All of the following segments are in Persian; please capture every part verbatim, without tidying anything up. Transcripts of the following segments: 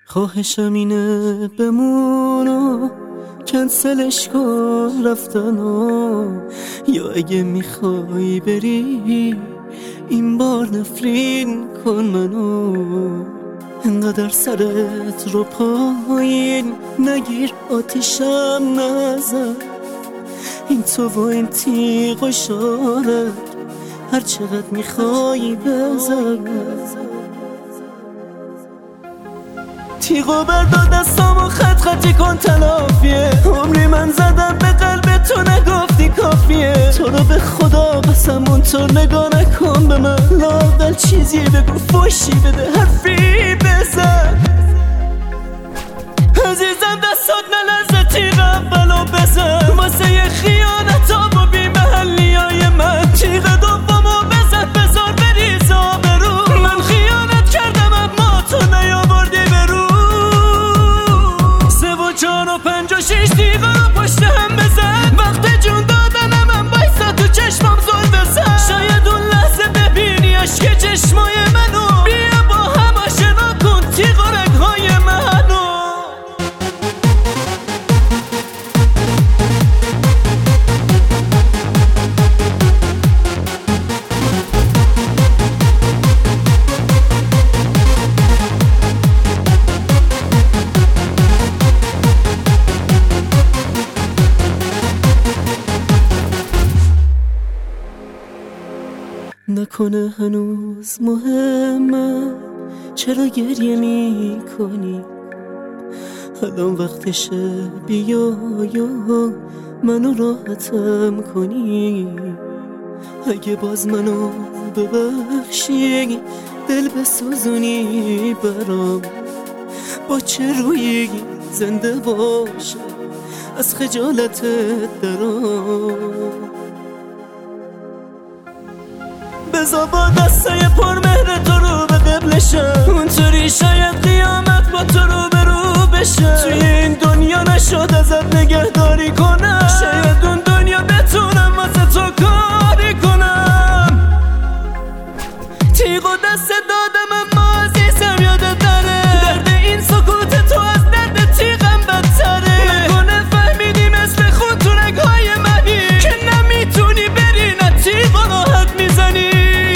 خواهشم اینه بمونو کنسلش کن رفتنو، یا اگه میخوای بری این بار نفرین کن منو. انقدر سرت رو پایین نگیر، آتیشم نزن، این تو و این تیغ و شارت هر چقدر میخوای بزن. تیغو بردار دستامو خط خطی کن تلافیه، عمری من زدم به قلب تو نگفتی کافیه. تو رو به خدا قسم اونطور نگاه نکن به من، لااقل چیزی بگو فوشی بده حرفی بزن. عزیزم دستات نلرزه تیغ اولو بزن، واسه یه خیانت و بی محلی های من تیغ دومو بزن بزار بریز آبرو. من خیانت کردم اما تو نیاوردی برو. سه و چهار و پنج و شیش تیغ رو پشت هم بزن، وقت جون دادنم من بایستا تو چشمم زل بزن. شاید اون لحظه ببینی عشق چشمای منو، بیا با هم آشنا کن تیغ و رگهای منو. نکنه هنوز مهمه چرا گریه می کنی، الان وقتشه بیا یا منو راحتم کنی. اگه باز منو ببخشی دل بسوزونی برام، با چه رویی زنده باشه از خجالتت درام. بذار با دستای پر مهر تو رو به قبلشم، اونطوری شاید قیامت با تو رو به رو بشه. توی این دنیا نشد ازت نگهداری کنم، شاید اون دنیا بتونم واسه تو کاری کنم. تیغ و دست دادم اما عزیزم یادت نره، درد این سکوت تو از درد تیغم بدتره. نکنه فهمیدی مثل خون تو رگهای منی که نمیتونی بری نه تیغ و راحت میزنی.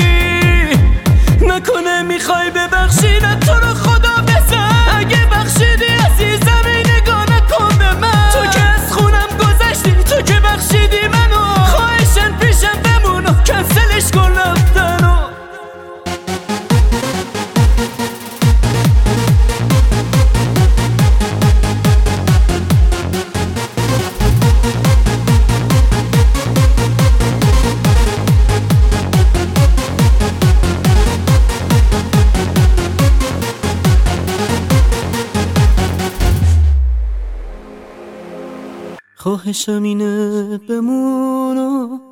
نکنه میخوای ببخشی نه تو رو خدا بزن، اگه بخشیدی عزیزم این نگاه نکن به من. تو که از خونم گذشتی، تو که بخشیدی منو، خواهشن پیشم بمون و کنسلش کن رفتنو. خواهشم اینه بمونو